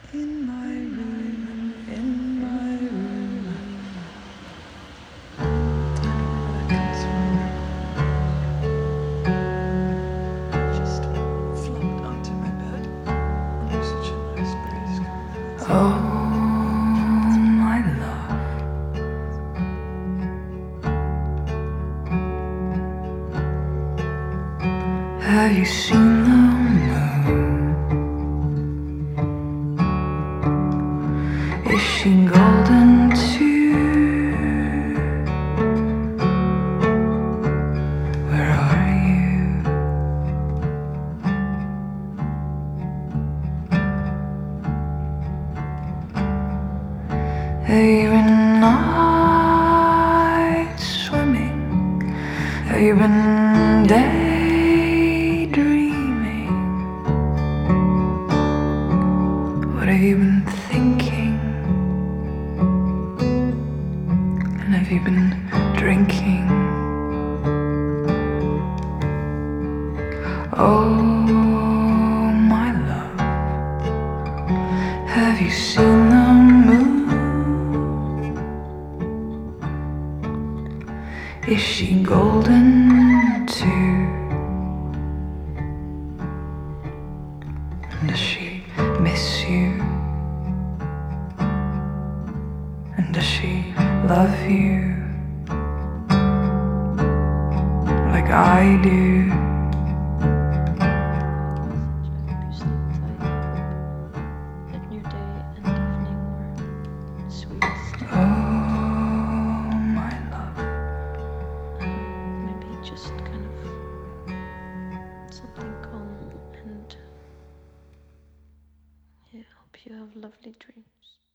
In my room, in my room. Don't know where that comes from. Just flopped onto my bed. And there's such a nice breeze coming out. Oh, my love. Have you seen the moon? Is she golden too? Where are you? Have you been night swimming? Have you been daydreaming? What have you been thinking? And have you been drinking? Oh, my love, have you seen the moon? Is she golden too? And does she miss you? And does she love you like I do? Oh, my love. Maybe just kind of something calm, and yeah, hope you have lovely dreams.